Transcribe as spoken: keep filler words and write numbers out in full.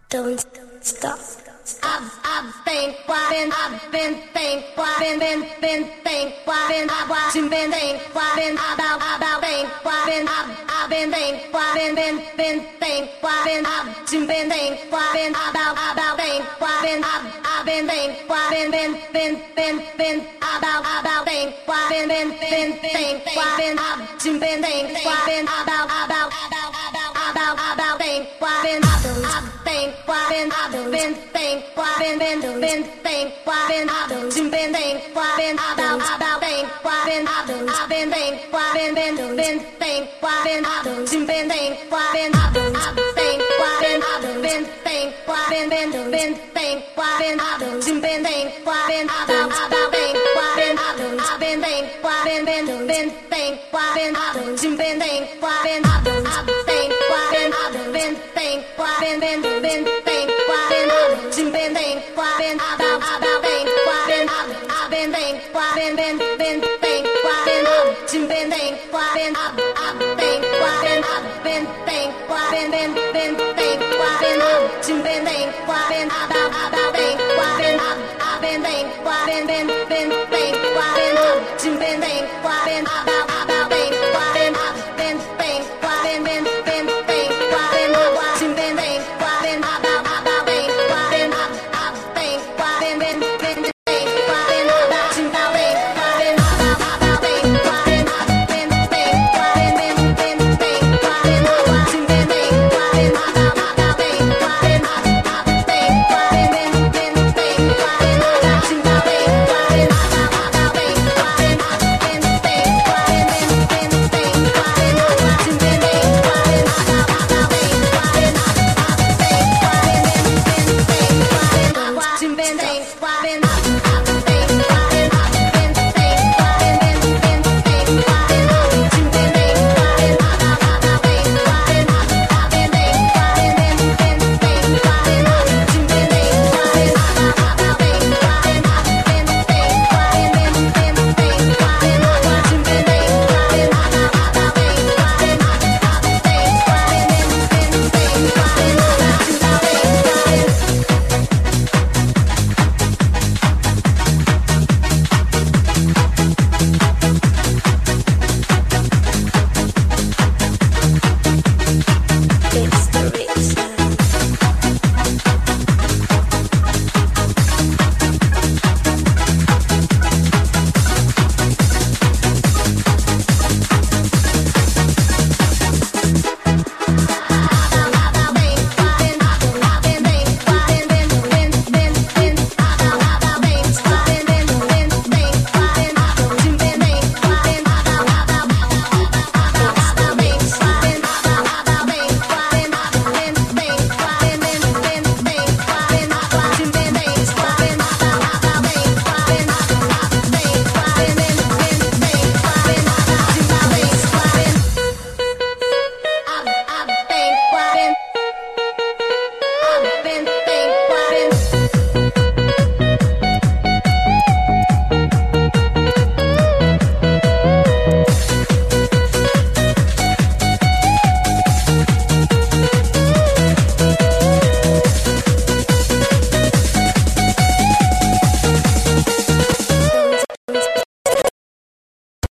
Don't stop. I've I've been been I've been been been been been been been I've watching been been been about about been been I've I've been been been been been been been I've watching been been been about about been been I've I've been been been been been been been about about been been been been been been I've watching been been been about about about about about been been I've been been I've been been been been been been been I've been been been about about been been I've been been been been been been been I've been been been been I've been been been I've been been been been been been been I've been been been been about about been been I've been been been been been been been I've been been been been I've been been been I've been been been been been been been I've been been been been about about been been I've been been been been been been been I've been been been been I've been been I've been been been been been been been I've been been been about about